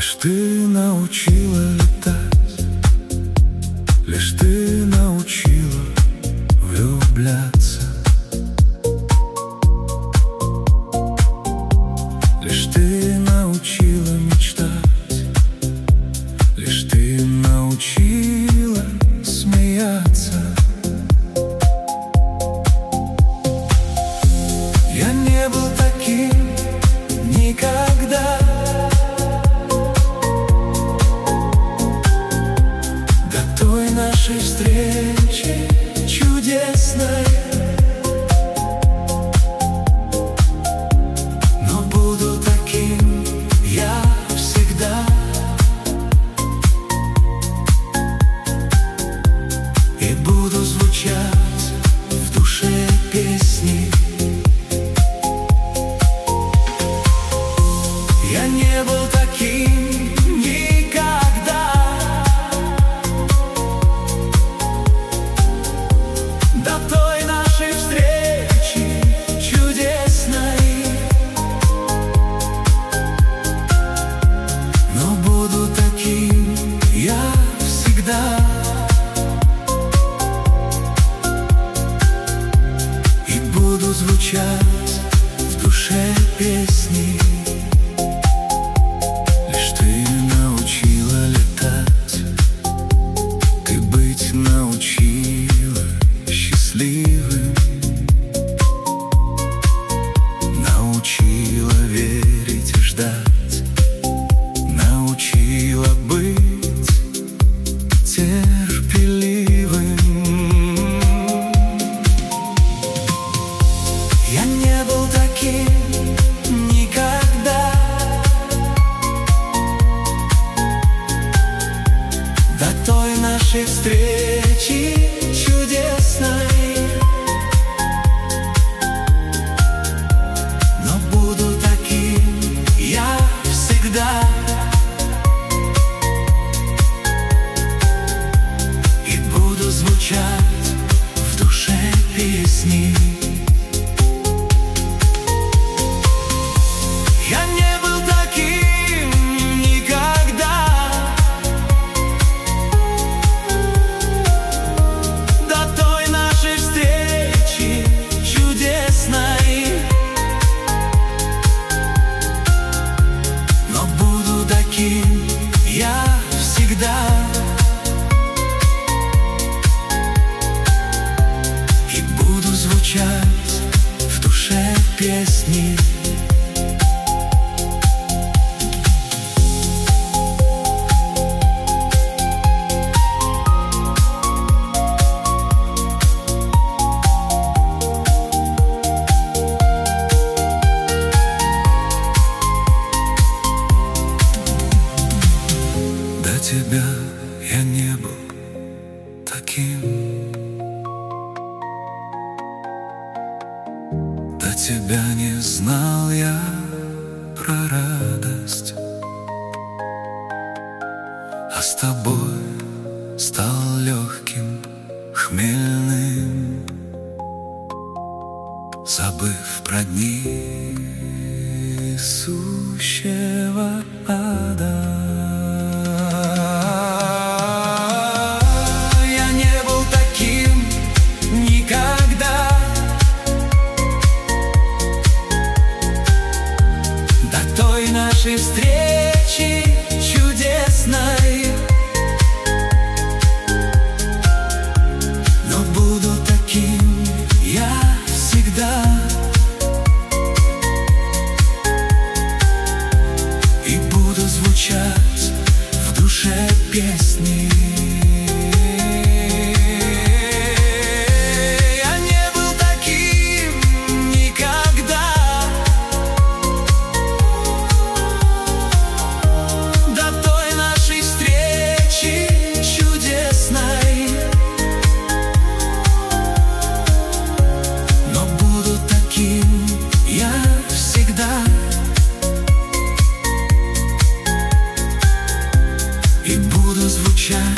Лишь ты научила летать, лишь ты научила влюбляться, лишь ты научила мечтать, лишь ты научила смеяться. Я не был таким никогда. До той нашей встречи чудесной, но буду таким я всегда. И буду звучать в душе песни. Я не был таким никогда. До той нашей встречи чудесной, но буду таким я всегда. И буду звучать в душе песни. Научила счастливым, научила верить и ждать, научила быть терпеливым. Я не был таким никогда. До той нашей встречи чудесной, но буду таким я всегда. И буду звучать в душе песни. Я не был таким никогда. До той нашей встречи чудесной, но буду таким я всегда. И буду звучать в душе песни. До тебя я не был таким. До тебя не знал я про радость, а с тобой стал легким, хмельным, забыв про дни сущего ада. Я не был таким никогда. До той нашей встречи чудесной, но буду таким я всегда. И буду звучать в душе песни. Я не был таким никогда. До той нашей встречи чудесной, но буду таким я всегда. И буду звучать